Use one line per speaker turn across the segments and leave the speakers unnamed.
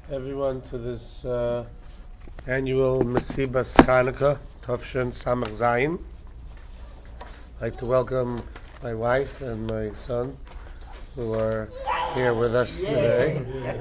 everyone to this annual Mesibas Chanukah, Tovshin Samach Zayin. I'd like to welcome my wife and my son who are here with us today.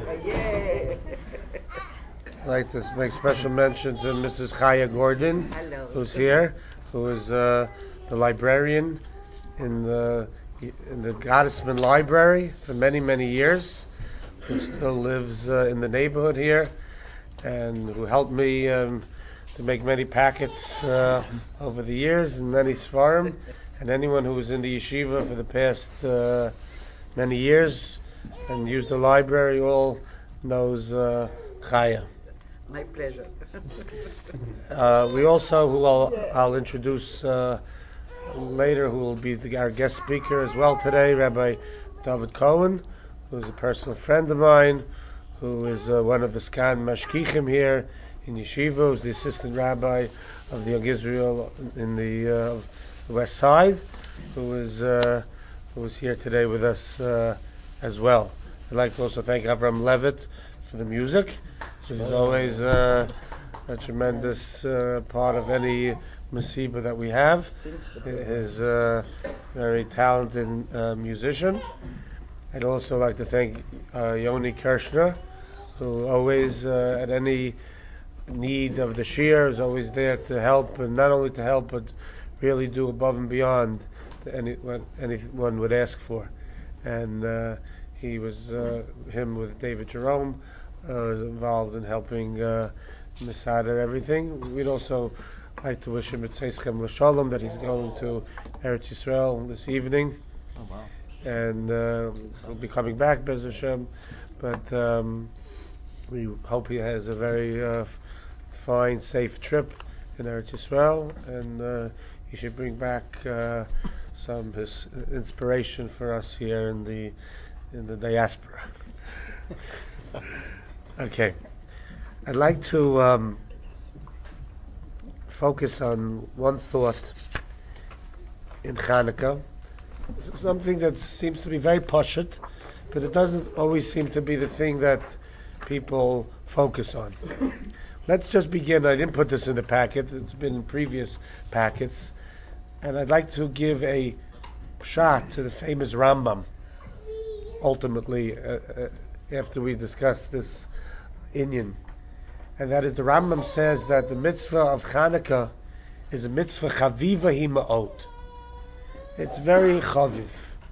I'd like to make special mention to Mrs. Chaya Gordon, who's here, who is the librarian in the Gottesman Library for many, many years, who still lives in the neighborhood here, and who helped me to make many packets over the years, and many svarim, and anyone who was in the yeshiva for the past many years and used the library all knows Chaya.
My pleasure.
We also, who I'll introduce later, who will be our guest speaker as well today, Rabbi David Cohen, who's a personal friend of mine, who is one of the Skan Mashkichim here in Yeshiva, who's the assistant rabbi of the Young Israel in the West Side, who is here today with us as well. I'd like to also thank Avram Levitt for the music. He's always a tremendous part of any Masiba that we have. He's a very talented musician. I'd also like to thank Yoni Kirshner, who always, at any need of the shir, is always there to help, and not only to help, but really do above and beyond what anyone would ask for. And he was, him with David Jerome, was involved in helping Masada everything. We'd also like to wish him a Tzeischem L'Shalom, that he's going to Eretz Yisrael this evening.
Oh, wow.
And he'll be coming back, Bez Hashem. But we hope he has a very fine, safe trip in Eretz Yisrael, and he should bring back some his inspiration for us here in the diaspora. Okay, I'd like to focus on one thought in Chanukah, something that seems to be very pashut, but it doesn't always seem to be the thing that people focus on. Let's just begin. I didn't put this in the packet, it's been in previous packets, and I'd like to give a shot to the famous Rambam, ultimately, after we discuss this inyan. And that is, the Rambam says that the mitzvah of Chanukah is a mitzvah chaviva hi ma'ot. It's very chaviv.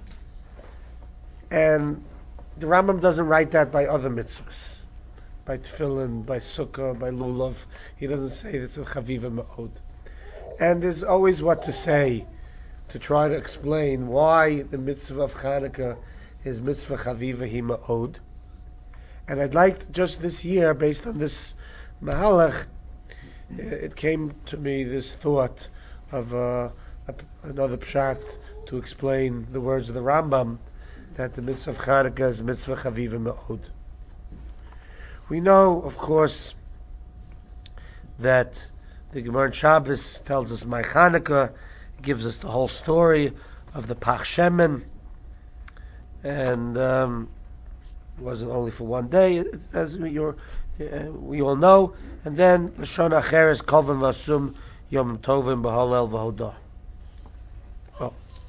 And the Rambam doesn't write that by other mitzvahs, by tefillin, by sukkah, by lulav. He doesn't say it's a chaviva ma'od. And there's always what to say to try to explain why the mitzvah of Chanukah is mitzvah chaviva hi ma'od. And I'd like just this year, based on this mahalach, it came to me this thought of another pshat to explain the words of the Rambam, that the mitzvah of Chanukah is mitzvah chaviva ma'od. We know, of course, that the Gemara in Shabbos tells us my Chanukah, gives us the whole story of the Pach Shemen, and it wasn't only for one day, as we all know. And then Lashon Acheres Kovim Vasum Yom Tovim B'Halel V'Hodah. Oh,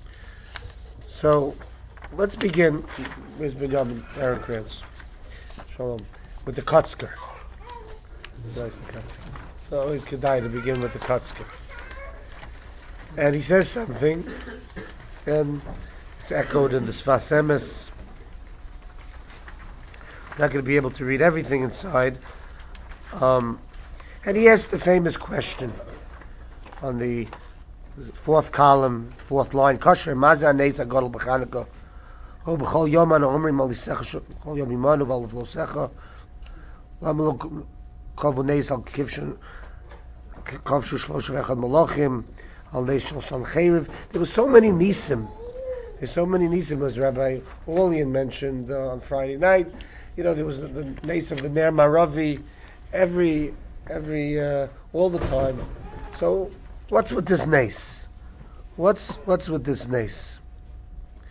so let's begin. Ms. Benjamin Aaron Kranz, Shalom, with the Kotzker. So always kedai to begin with the Kotzker. And he says something, and it's echoed in the Sfas Emes. Not going to be able to read everything inside. And he asked the famous question on the fourth column, fourth line, Kosher Maza Neis Agadol B'Chanukah O B'Chol Yom Anu Omrim Al Yisecha B'Chol Yom Imanu V'Al V'Losecha Lama Lo Kovu Neis Al Kivshin Kovshu Shlosh V'Echad Malachim Al Neis Shal Shan Cheriv. There were so many nisim. There's so many nisim, as Rabbi Orlian mentioned on Friday night. You know, there was the nace of the Ner Maravi every all the time. So what's with this nace? What's with this nace?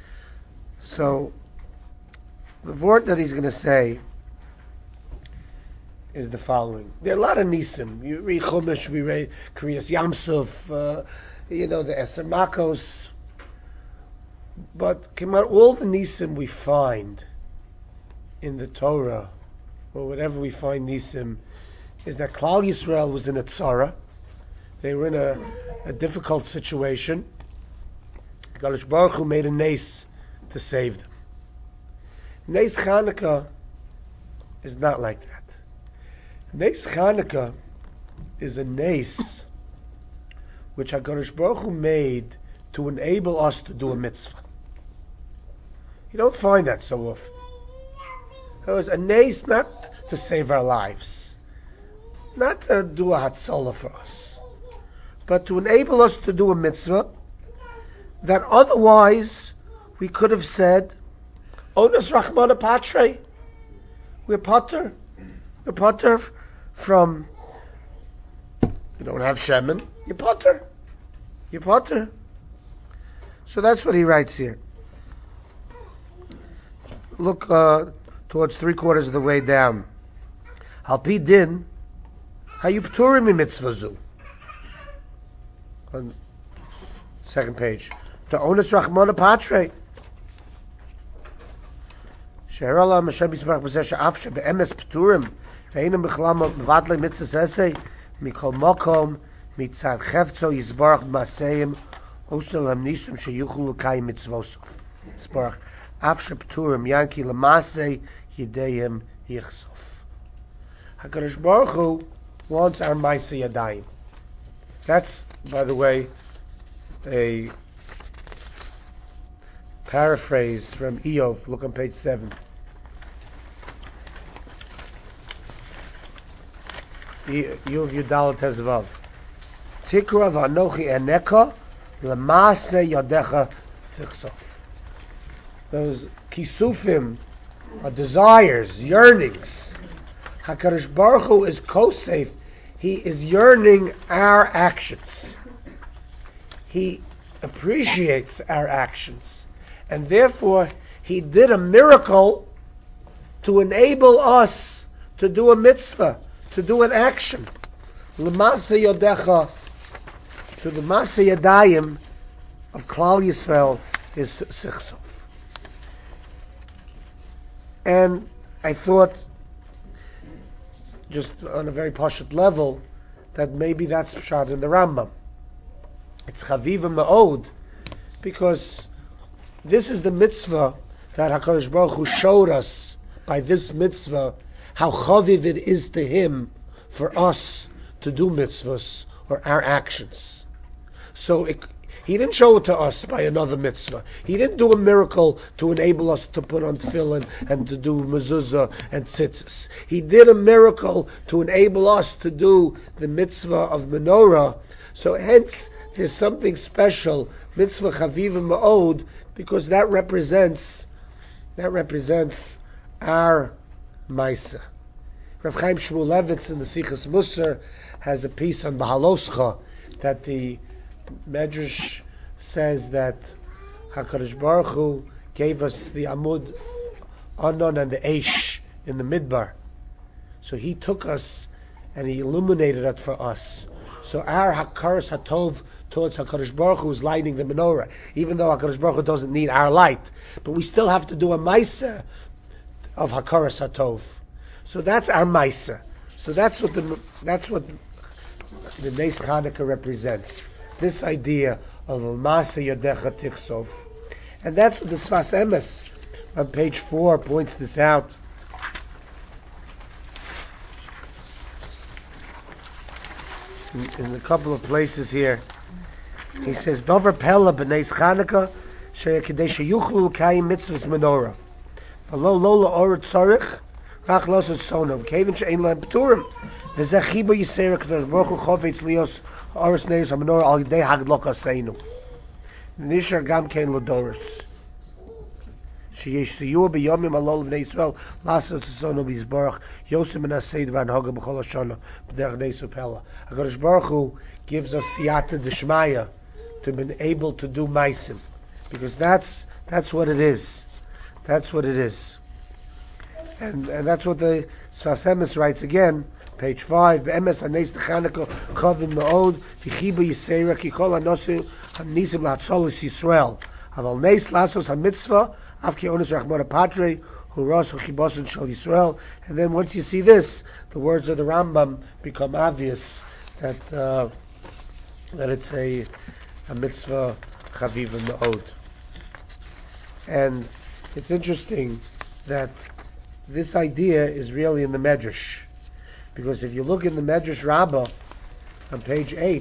So the word that he's going to say is the following. There are a lot of nisim. You read Chumash, we read Kriyas Yamsuf, the Eser Makos. But all the nisim we find in the Torah, or whatever we find nisim, is that Klal Yisrael was in a tzara. They were in a difficult situation. Kadosh Baruch Hu made a nes to save them. Nes Chanukah is not like that. Nes Chanukah is a nes which HaKadosh Baruch Hu made to enable us to do a mitzvah. You don't find that so often. It was a nes not to save our lives, not to do a hatzalah for us, but to enable us to do a mitzvah that otherwise we could have said, Onas Rachmana Patre, we're potter from, you don't have shemen, you're potter. So that's what he writes here. Look towards 3/4 of the way down. Halpi din, hayu pturim mitzvah zu. On second page. To Onas Rachmana Patre. She'er Allah Hashem Yisbarach b'zeh she'af she'be'emes pturim ve'einem b'chlam mevadlei mitzvahs esei mikol mokom mitzad chefzo Yisbarach b'maseim osel hem nisum she'yuchlu l'kayim mitzvosof. Yisbarach af she'pturim yanki l'masei yideim yichsof. HaKadosh Baruch Hu wants our Maaseh Yadayim. That's, by the way, a paraphrase from Eov. Look on page 7. Eov Yudalat Tezvav. Tikra v'anochi eneka l'maaseh yadecha tichsof. Those kisufim are desires, yearnings. HaKadosh Baruch Hu is kosef. He is yearning our actions. He appreciates our actions. And therefore, He did a miracle to enable us to do a mitzvah, to do an action. L'maaseh yodecha, to the Maaseh Yadayim of Klal Yisrael is Sichsof. And I thought, just on a very pashut level, that maybe that's pshat in the Rambam. It's chaviva ma'od, because this is the mitzvah that HaKadosh Baruch Hu showed us by this mitzvah, how chaviv it is to Him for us to do mitzvahs, or our actions. So He didn't show it to us by another mitzvah. He didn't do a miracle to enable us to put on tefillin and to do mezuzah and tzitzis. He did a miracle to enable us to do the mitzvah of menorah. So hence, there's something special, mitzvah chaviva ma'od, because that represents our Maaseh. Rav Chaim Shmulevitz in the Sichas Musar has a piece on Bahaloscha that the Medrash says that HaKadosh Baruch Hu gave us the Amud Anon and the Eish in the Midbar. So He took us and He illuminated it for us. So our Hakaras Hatov towards HaKadosh Baruch Hu is lighting the menorah, even though HaKadosh Baruch Hu doesn't need our light. But we still have to do a Maaseh of Hakaras Hatov. So that's our Maaseh. So that's what the Nes Chanukah represents. This idea of Maaseh Yadecha Tichsof. And that's what the Sfas Emes on page 4 points this out. In a couple of places here, he says, Dover Pella b'Nes Chanukah she'kedei sheyuchlu l'kayim mitzvahs menorah. V'lo lo la'or tzarich rach lo sotzona v'kevin she'ein lehem p'turim v'zeh chiba yisera k'dash baruch hu chofetz lios ha'oris neis ha'menorah al yidei hagloka seinu nishar gam kein l'doris sheyesh siyua b'yomim alol v'nei Yisrael lasot sotzona b'yizbarach yosem and aseid v'anhoga b'chol ha'shana b'derech nesu pella. HaKadosh Baruch Hu gives us siyata d'shmaya to be able to do maisim, because that's what it is. That's what it is. And that's what the Sfas Emes writes again, page 5. Be'emes hanes Chanukah chavim me'od v'chiba yisera ki kol hanosim hanisim lahatzolos Yisrael. Aval nes lasos hamitzvah av ki onus rachmana patre huras uchibosin shel Yisrael. And then once you see this, the words of the Rambam become obvious that it's a mitzvah chaviva me'od. And it's interesting that this idea is really in the Medrash, because if you look in the Medrash Rabbah on page 8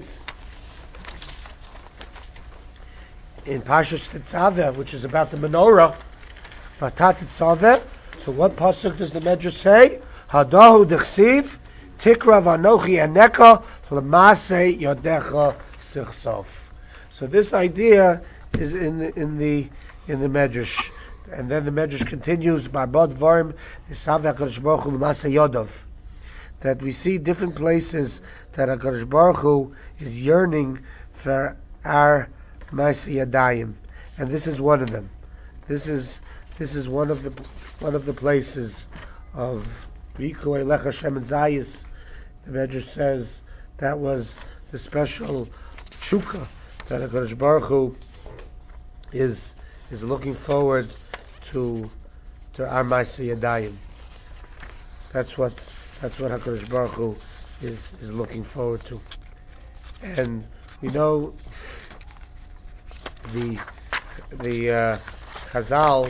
in Parshas Tetzaveh, which is about the menorah, Vatat Tetzaveh. So what pasuk does the Medrash say? Hadahu dechsiv tikra vanochi aneka l'masei yodecha sichsof. So this idea is in the Medrash. And then the Medrash continues, Barbad Varim Nisav HaKadosh Baruch Hu L'Maseh Yodov, that we see different places that HaKadosh Baruch Hu is yearning for our Maseh Yadayim, and this is one of them. This is one of the places of Riku Eilecha Shem and Zayis. The Medrash says that was the special tshuka that HaKadosh Baruch Hu is looking forward to our Maseh Yadayim. That's what HaKadosh Baruch Hu is looking forward to. And we know the Chazal,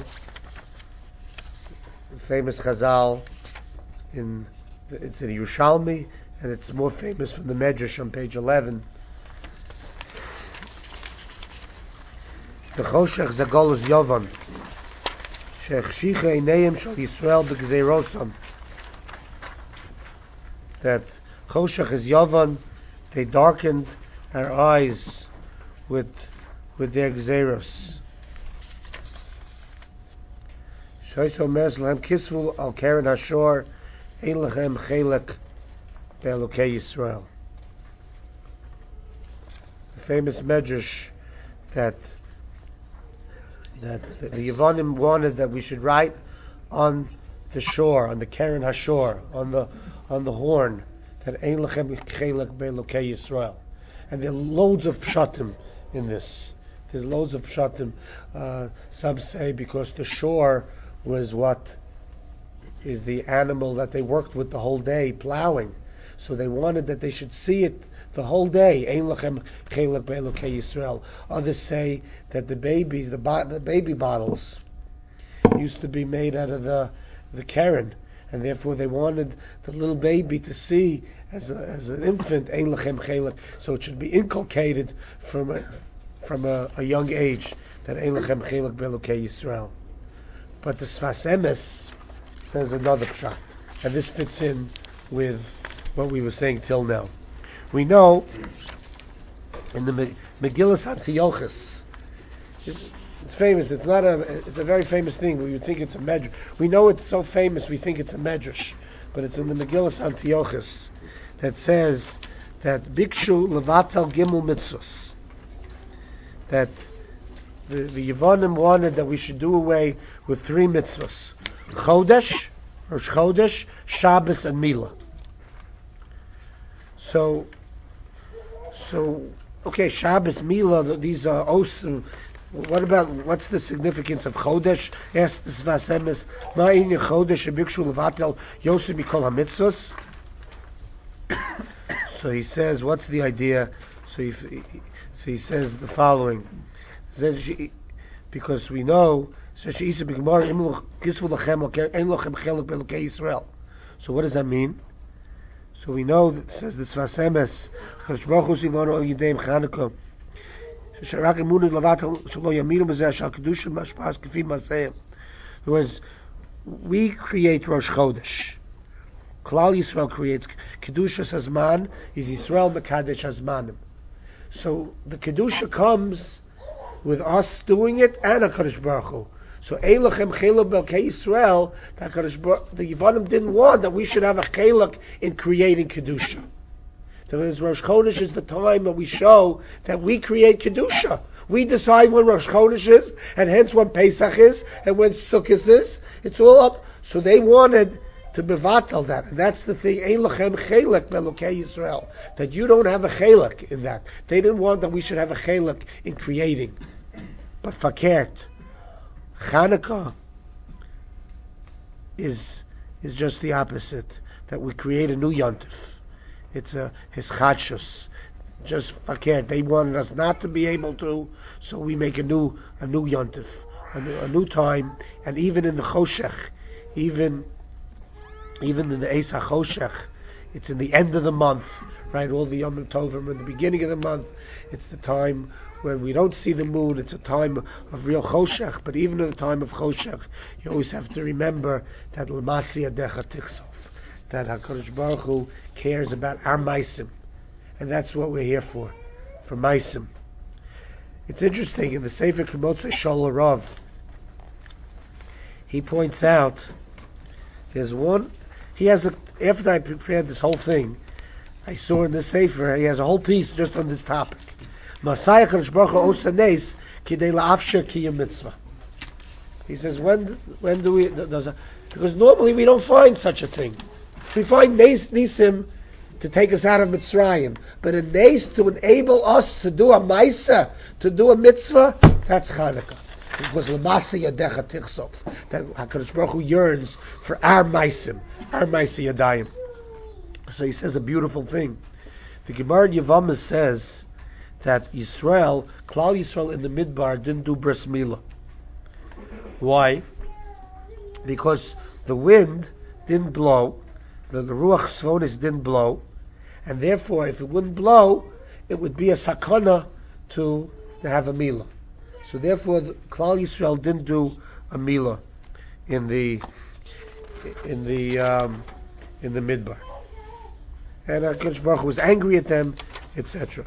the famous Chazal, it's in Yerushalmi, and it's more famous from the Medrash on page 11. B'choshech zagolus Yovan shechshicha einayim shel Yisrael b'gzeirosam. That choshech is Yovan, they darkened our eyes with their gzeiros. Shoyso mes lehem kisvul al keren hashor ein lechem chelek be'elokei Yisrael. The famous Medrash that the Yevonim wanted that we should write on the shore, on the Keren Hashor, on the horn, that Ein Lechem Chelek Be'elokei Yisrael. And there are loads of pshatim in this. There's loads of pshatim. Some say because the shore was what is the animal that they worked with the whole day, plowing. So they wanted that they should see it the whole day. Ein Lechem Chelek Be'elokei Yisrael. Others say that the babies, the baby bottles, used to be made out of the Keren, and therefore they wanted the little baby to see as an infant Ein Lechem Chelek. So it should be inculcated from a young age that Ein Lechem Chelek Be'elokei Yisrael. But the Sfas Emes says another pshat, and this fits in with what we were saying till now. We know in the Megillas Antiochus, it's famous. It's a very famous thing. We would think it's a medrash. We know it's so famous. We think it's a medrash, but it's in the Megillas Antiochus that says that Bikshu Levatel Gimel Mitzvos, that the Yevonim wanted that we should do away with 3 mitzvos: Chodesh, Rosh Chodesh, Shabbos, and Milah. So, okay, Shabbos, Milah, these are osim. What's the significance of Chodesh? Ask the Sfas Emes, Ma'in Chodesh Bikshu Levatel Yosem Mikol HaMitzvos. So he says, what's the idea? So he says the following. Because we know, so what does that mean? So we know that, says the Sfas Emes, in other words, we create Rosh Chodesh. Klal Yisrael creates Kedusha Hazman, is Yisrael Mekadesh Hazmanim. So the Kedusha comes with us doing it and HaKadosh Baruch Hu. So Ein Lechem Chelek Be'elokei Yisrael, the Yevonim didn't want that we should have a chelek in creating Kedusha. Because Rosh Chodesh is the time that we show that we create Kedusha. We decide when Rosh Chodesh is, and hence when Pesach is, and when Sukkot is. It's all up. So they wanted to bevatal that, and that's the thing. Ein lachem chelek belokei Yisrael, that you don't have a chelek in that. They didn't want that we should have a chelek in creating, but fakert. Chanukah is just the opposite. That we create a new yontif. It's a hischachus. Just fakert. They wanted us not to be able to, so we make a new yontif, a new time, and even in the choshech, even in the Eisa Choshech, it's in the end of the month, right? All the Yom Tovim in the beginning of the month. It's the time when we don't see the moon. It's a time of real Choshech. But even in the time of Choshech, you always have to remember that L'masi Adecha Tichsof, that HaKadosh Baruch Hu cares about our Maisim. And that's what we're here for Maisim. It's interesting, in the Sefer K'motzei Shol Rav, he points out, there's one, he has after I prepared this whole thing, I saw in the Sefer, he has a whole piece just on this topic. Masaya Kadosh Baruch Hu osa nes kidei la'afsher kiyum mitzvah. He says, when do we, because normally we don't find such a thing. We find nisim to take us out of Mitzrayim, but a nes to enable us to do a maisa, to do a mitzvah, that's Chanukah. It was l'masa yadecha tichsof, that HaKadosh Baruch Hu yearns for our maisim, our maisa yadayim. So he says a beautiful thing. The Gemara in Yevamah says that Yisrael, Klal Yisrael in the Midbar didn't do bris milah. Why? Because the wind didn't blow, the ruach svonis didn't blow, and therefore if it wouldn't blow, it would be a sakana to have a milah. So therefore, Klal Yisrael didn't do a milah in the Midbar, and HaKadosh Baruch Hu was angry at them, etc.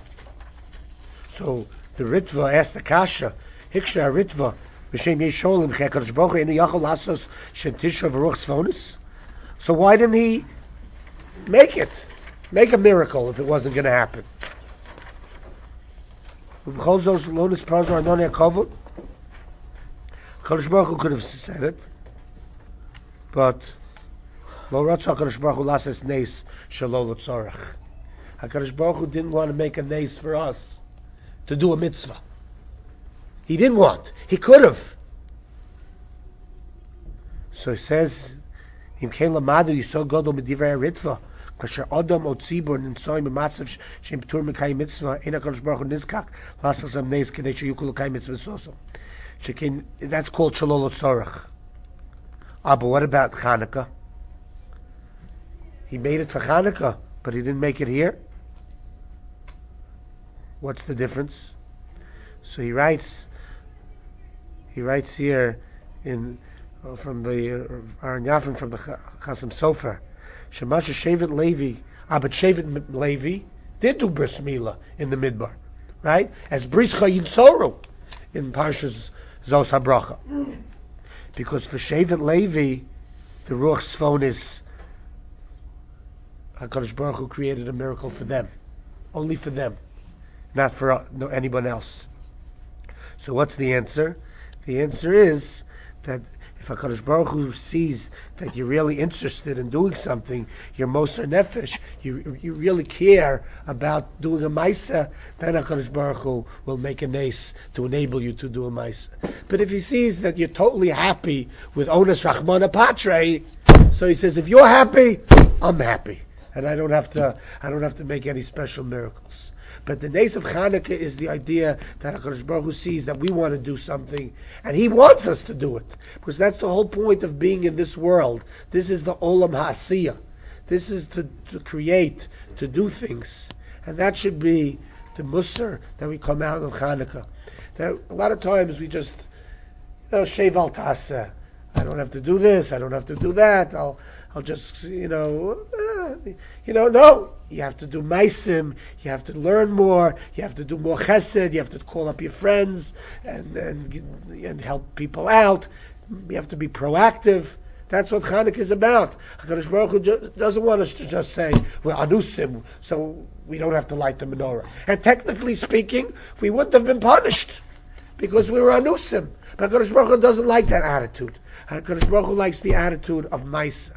So the Ritva asked the Kasha, Hiksha Ritva, B'Shem Yesholim, HaKadosh Baruch Hu enu yachol lasos shentisha v'ruach tzvonis. So why didn't he make a miracle if it wasn't going to happen? Kadosh Baruch Hu could have said it, but Lo Ratzah Kadosh Baruch Hu lases nes shelo l'tzorach. HaKadosh Baruch Hu didn't want to make a nes for us to do a mitzvah. He didn't want. He could have. So he says, Im kein lamadu yisod gadol medivrei haritva. Kasher Adam or Tzibur and Soim and Matzav Shem Ptur Mekai Mitzvah in HaKadosh Baruch Hu Nizkak Lasas Am Neis Kedei Sheyukul Lekai Mitzvah Soso. Shekin, that's called Shalol Tzorach. But what about Chanukah? He made it for Chanukah, but he didn't make it here. What's the difference? So he writes here in from the Aaron Yafin from the Chasam Sofer. Shemasha Shevet Levi, but Shevet Levi did do bris milah in the Midbar, right? As Brischa Yitzoru in Parshas Zos HaBracha. Because for Shevet Levi, the Ruach Sfonis, HaKadosh Baruch Hu created a miracle for them. Only for them. Not for anyone else. So what's the answer? The answer is that if HaKadosh Baruch Hu sees that you're really interested in doing something, you're Moser Nefesh, you really care about doing a Maisa, then HaKadosh Baruch Hu will make a nes to enable you to do a Maisa. But if he sees that you're totally happy with Onas Rachmana Patre, so he says, if you're happy, I'm happy. And I don't have to make any special miracles. But the nes of Chanukah is the idea that HaKadosh Baruch Hu sees that we want to do something, and He wants us to do it. Because that's the whole point of being in this world. This is the Olam HaAsiyah. This is to create, to do things. And that should be the Musar that we come out of Chanukah. That a lot of times we just, Shev al Taseh. I don't have to do this, I don't have to do that, I'll just, no. You have to do maisim, you have to learn more, you have to do more chesed, you have to call up your friends and help people out. You have to be proactive. That's what Chanukah is about. HaKadosh Baruch Hu doesn't want us to just say, we're anusim, so we don't have to light the menorah. And technically speaking, we wouldn't have been punished. because we were anusim. But HaKadosh Baruch Hu doesn't like that attitude. HaKadosh Baruch Hu likes the attitude of maisa,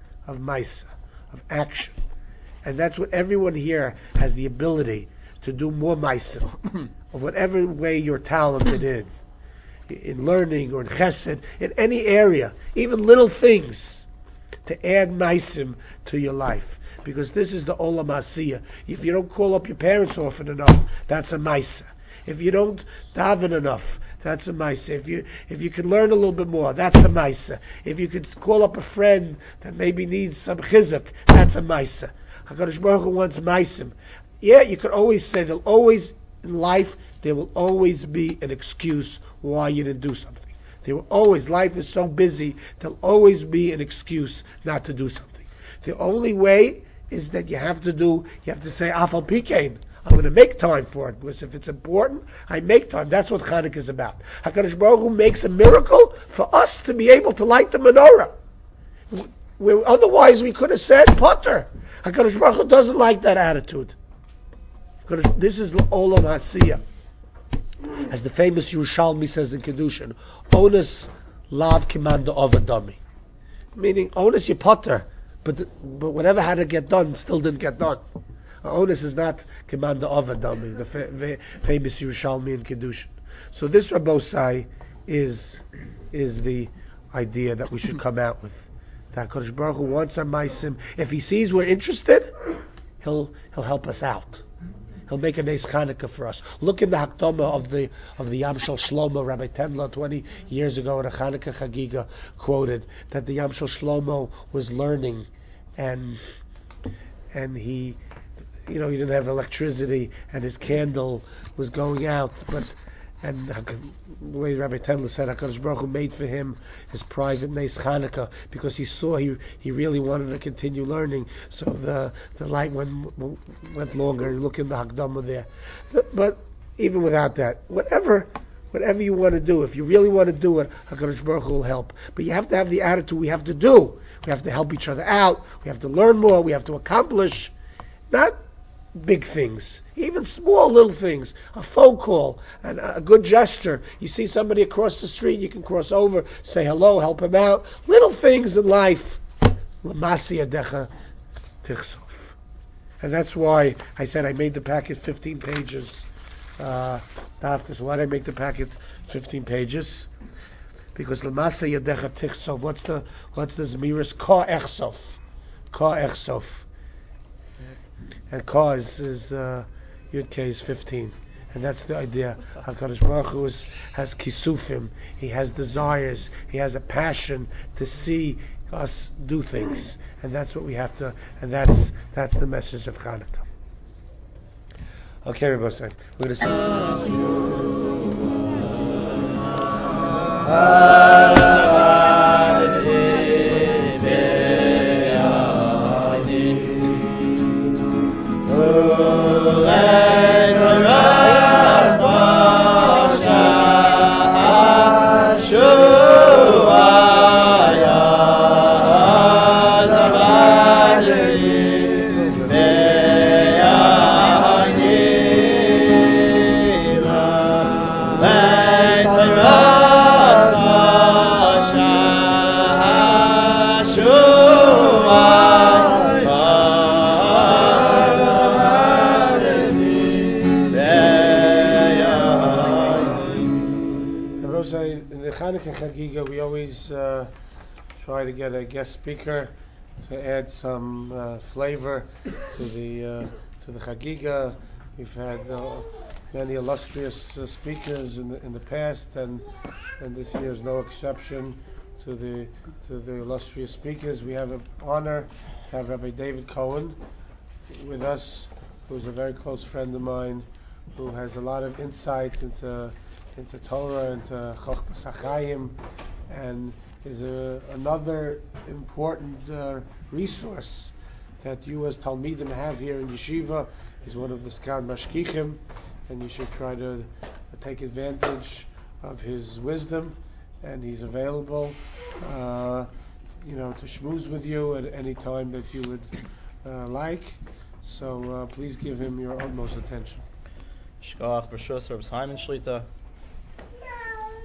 of action. And that's what everyone here has the ability to do more maisa, of whatever way you're talented in learning or in chesed, in any area, even little things, to add maisim to your life. Because this is the olam asiyah. If you don't call up your parents often enough, that's a maisa. If you don't daven enough, that's a maisa. If you can learn a little bit more, that's a maisa. If you could call up a friend that maybe needs some chizuk, that's a maisa. HaKadosh Baruch Hu wants maisim. Yeah, you could always say there will always be an excuse why you didn't do something. Life is so busy, there'll always be an excuse not to do something. The only way is that you have to say, Afal Pikein, I'm going to make time for it, because if it's important, I make time. That's what Chanukah is about. HaKadosh Baruch Hu makes a miracle for us to be able to light the menorah. Otherwise we could have said, Potter. HaKadosh Baruch Hu doesn't like that attitude. This is Olam Hasiyah. As the famous Yerushalmi says in Kedushin, Onus lav kimanda ovadami. Meaning, onus you potter, but whatever had to get done still didn't get done. Onus is not kimanda ovadami, the famous Yerushalmi in Kedushin. So this Rabbosai is the idea that we should come out with. That HaKadosh Baruch Hu wants our maisim. If He sees we're interested, He'll help us out. He'll make a nice Chanukah for us. Look in the Hakdama of the Yam Shel Shlomo. Rabbi Tendler 20 years ago in a Chanukah Chagiga quoted that the Yam Shel Shlomo was learning, and he didn't have electricity, and his candle was going out, and the way Rabbi Tendler said, HaKadosh Baruch Hu made for him his private Neis Chanukah, because he saw he really wanted to continue learning. So the light went longer. You look in the Hakdama there. But even without that, whatever you want to do, if you really want to do it, HaKadosh Baruch Hu will help. But you have to have the attitude we have to do. We have to help each other out. We have to learn more. We have to accomplish. Not big things, even small little things, a phone call, and a good gesture. You see somebody across the street, you can cross over, say hello, help him out. Little things in life. L'masi yadecha tichsof. And that's why I said I made the packet 15 pages. So why did I make the packet 15 pages? Because l'masi yadecha tichsof. What's the Zemiris? Ka echsof. Ka echsof. And Ka is Yud K is 15, and that's the idea. HaKadosh Baruch Hu has kisufim. He has desires. He has a passion to see us do things, and that's what we have to. And that's the message of Chanukah. Okay, everybody, we're going to we always try to get a guest speaker to add some flavor to the Chagiga. We've had many illustrious speakers in the past, and this year is no exception to the illustrious speakers. We have an honor to have Rabbi David Cohen with us, who's a very close friend of mine, who has a lot of insight into Torah, into Chochmas HaChaim, and is another important resource that you as Talmidim have here in Yeshiva. He's one of the Skan Mashkichim, and you should try to take advantage of his wisdom, and he's available to schmooze with you at any time that you would like. So please give him your utmost attention.
Shkoach B'Shus Reb Simon Shlita.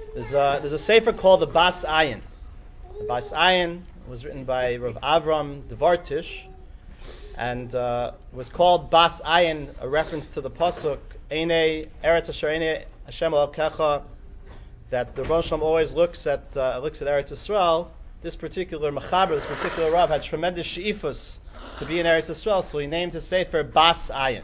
There's a sefer called the Bas Ayin. The Bas Ayin was written by Rav Avram Dvartish, and was called Bas Ayin, a reference to the pasuk Einei Eretz Asher Einei Hashem Elokecha, that the Rebbeinu Shalom always looks at Eretz Yisrael. This particular Mechaber, this particular Rav, had tremendous she'ifus to be in Eretz Yisrael, so he named his sefer Bas Ayin.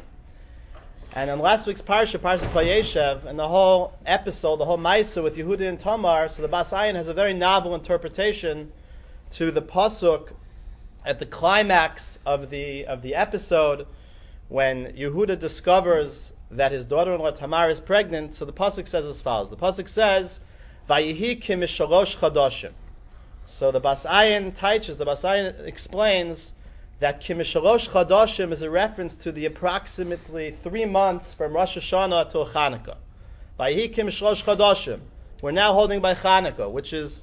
And in last week's Parshas Vayeshev, and the whole episode, the whole Maisa with Yehuda and Tamar, so the Bas Ayin has a very novel interpretation to the pasuk at the climax of the episode, when Yehuda discovers that his daughter-in-law Tamar is pregnant. So the pasuk says as follows. The pasuk says, "Vayihi ki mishalosh chadoshim." So the Bas Ayin teaches, the Bas Ayin explains that ki mishalosh chadoshim is a reference to the approximately 3 months from Rosh Hashanah till Chanukah. Vayihi ki mishalosh chadoshim. We're now holding by Chanukah, which is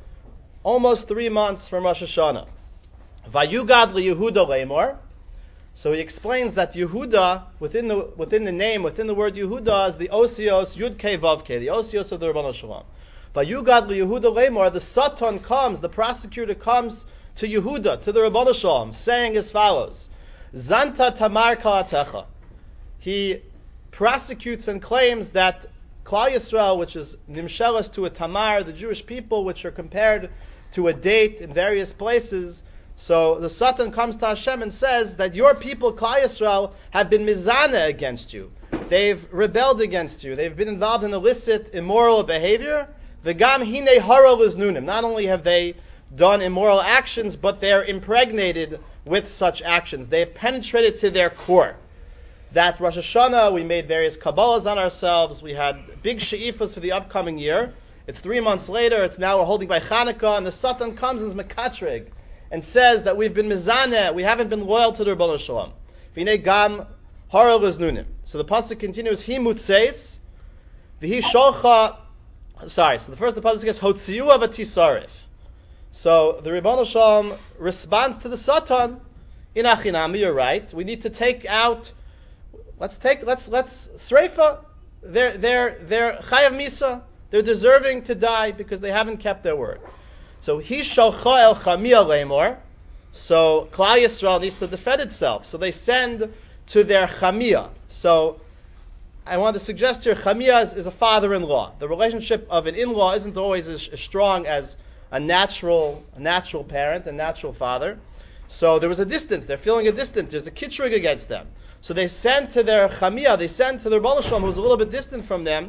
almost 3 months from Rosh Hashanah. Vayugad liYehuda leimor. So he explains that Yehuda, within the name, within the word Yehuda, is the osios Yud Kei Vav Kei, the osios of the Rebbeinu Shalom. Vayugad liYehuda leimor, the Satan comes, the prosecutor comes to Yehuda, to the Rebbeinu Shalom, saying as follows: Zanta Tamar Kalatecha. He prosecutes and claims that Klal Yisrael, which is nimshelas to a Tamar, the Jewish people, which are compared to a date in various places. So the Satan comes to Hashem and says that your people, Klal Yisrael, have been mizaneh against you. They've rebelled against you. They've been involved in illicit, immoral behavior. V'gam hinei hara liznunim. Not only have they done immoral actions, but they're impregnated with such actions. They have penetrated to their core. That Rosh Hashanah, we made various Kabbalahs on ourselves. We had big she'ifas for the upcoming year. It's 3 months later. It's now we're holding by Chanukah, and the Satan comes and is mekatreg and says that we've been mizaneh, we haven't been loyal to the Rebbeinu Shalom. V'nei gam hara liznunim. So the pasuk continues, Hi mutzeis, v'hi sholcha. Sorry. So the pasuk says hotziua v'tisarif. So the Rebbeinu Shalom responds to the Satan. In achinami, you're right. We need to take out. Let's sreifa. They're chayav misa. They're deserving to die because they haven't kept their word. So he shalcha el chamia leimor. So Klal Yisrael needs to defend itself. So they send to their chamia. So I want to suggest here, chamia is a father-in-law. The relationship of an in-law isn't always as strong as a natural parent, a natural father. So there was a distance. They're feeling a distance. There's a kitrig against them. So they send to their chamia. They send to their Rebbeinu Shalom, who's a little bit distant from them.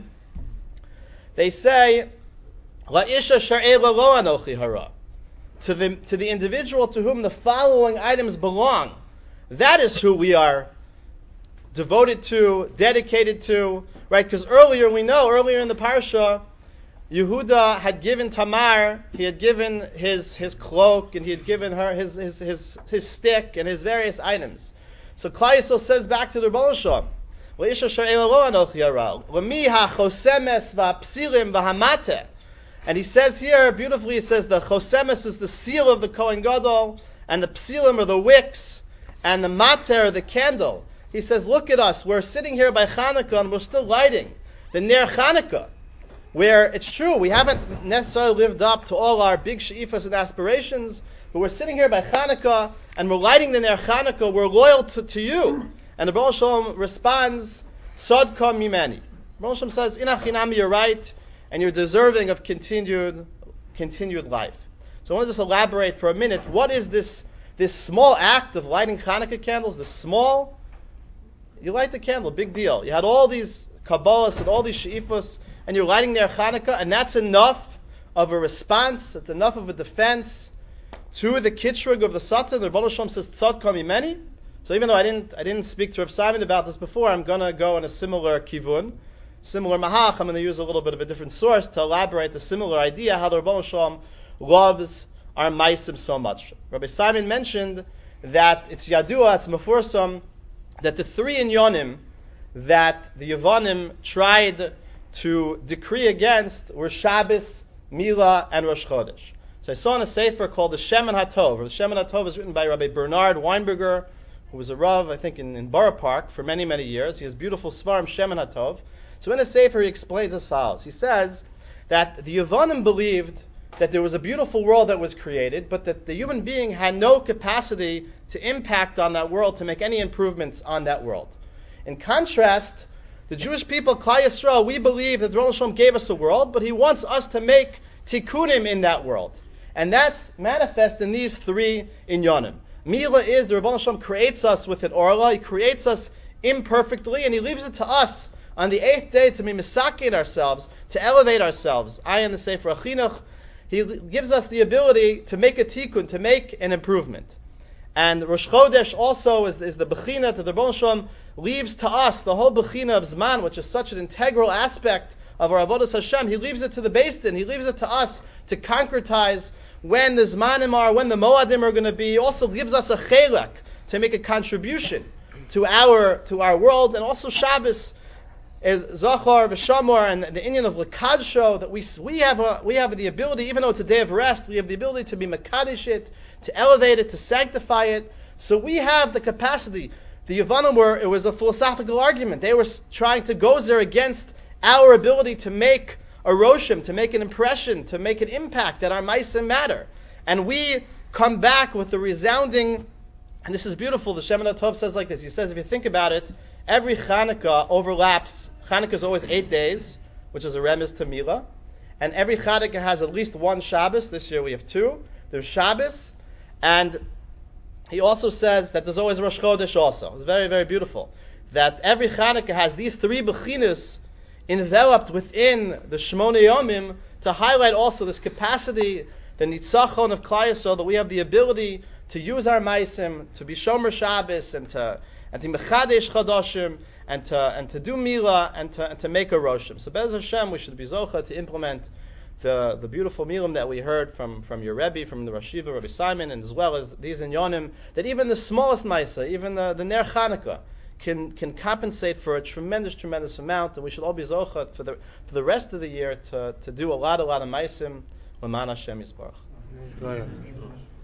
They say, La'isha shar'ela lo anochi hara. To the individual to whom the following items belong. That is who we are devoted to, dedicated to, right? Because earlier in the parsha, Yehuda had given Tamar, he had given his cloak, and he had given her his stick and his various items. So Klal Yisrael says back to the Rebbeinu Shalom, La'isha shar'ela lo anochi hara. L'mi ha'chosemes va'psilim v'hamate. And he says here, beautifully, he says the chosemes is the seal of the Kohen Gadol, and the psilim are the wicks, and the mater are the candle. He says, look at us, we're sitting here by Chanukah, and we're still lighting the Ner Chanukah, where it's true, we haven't necessarily lived up to all our big she'ifas and aspirations, but we're sitting here by Chanukah, and we're lighting the Ner Chanukah, we're loyal to you. And the Rebbeinu Shalom responds, Sodka mimeni. The Rebbeinu Shalom says, Inach chinami, you're right, and you're deserving of continued life. So I want to just elaborate for a minute. What is this small act of lighting Hanukkah candles? You light the candle, big deal. You had all these Kabbalahs and all these she'ifos, and you're lighting their Hanukkah, and that's enough of a response, it's enough of a defense to the kitrug of the Satan. The Rebbeinu Shalom says, Tzad kam imeni. So even though I didn't speak to Rav Simon about this before, I'm going to go in a similar kivun. Similar mahach, I'm going to use a little bit of a different source to elaborate the similar idea, how the Rebbeinu Shalom loves our maisim so much. Rabbi Simon mentioned that it's yadua, it's mefursam, that the 3 inyonim that the Yevonim tried to decree against were Shabbos, Mila, and Rosh Chodesh. So I saw in a sefer called the Shemen HaTov. The Shemen HaTov is written by Rabbi Bernard Weinberger, who was a Rav, I think, in Borough Park for many, many years. He has beautiful Svarim, Shemen HaTov. So in a sefer he explains as follows. He says that the Yevonim believed that there was a beautiful world that was created, but that the human being had no capacity to impact on that world, to make any improvements on that world. In contrast, the Jewish people, Klal Yisrael, we believe that the Rebbe Shalom gave us a world, but he wants us to make tikkunim in that world. And that's manifest in these three inyanim. Mila is the Rebbe Shalom creates us with an orla, he creates us imperfectly, and he leaves it to us on the 8th day to be misakin ourselves, to elevate ourselves. Ayin the Sefer Achinuch, he gives us the ability to make a tikkun, to make an improvement. And Rosh Chodesh also is the Bechina that the Rebbe Shalom leaves to us, the whole Bechina of Zman, which is such an integral aspect of our Avodas Hashem. He leaves it to the Beis Din, he leaves it to us to concretize when the Zmanim are, when the Moadim are going to be. He also gives us a chelek to make a contribution to our world, and also Shabbos is Zachar v'Shamor, and the inyan of Lekadsho, that we have the ability, even though it's a day of rest, we have the ability to be Mekadesh it, to elevate it, to sanctify it. So we have the capacity. The Yevonim it was a philosophical argument. They were trying to go there against our ability to make a roshim, to make an impression, to make an impact, that our ma'asim matter. And we come back with the resounding, and this is beautiful, the Shemoneh Tov says like this, he says, if you think about it, every Chanukah overlaps. Chanukah is always 8 days, which is a remez to Mila, and every Chanukah has at least one Shabbos. This year we have 2. There's Shabbos, and he also says that there's always Rosh Chodesh also. It's very, very beautiful that every Chanukah has these 3 bechinas enveloped within the Shmoneh Yomim to highlight also this capacity, the nitzachon of Klal Yisrael, that we have the ability to use our ma'asim, to be Shomer Shabbos, and to mechadesh chadashim, and to do Mila, and to make a roshim. So Be'ez Hashem, we should be zocha to implement the beautiful milim that we heard from your Rebbe, from the Rosh Yeshiva, Rabbi Simon, and as well as these inyanim, that even the smallest ma'isa, even the Ner Chanukah, can compensate for a tremendous amount, and we should all be zocha for the rest of the year to do a lot of ma'asim, L'man Hashem Yisbarach.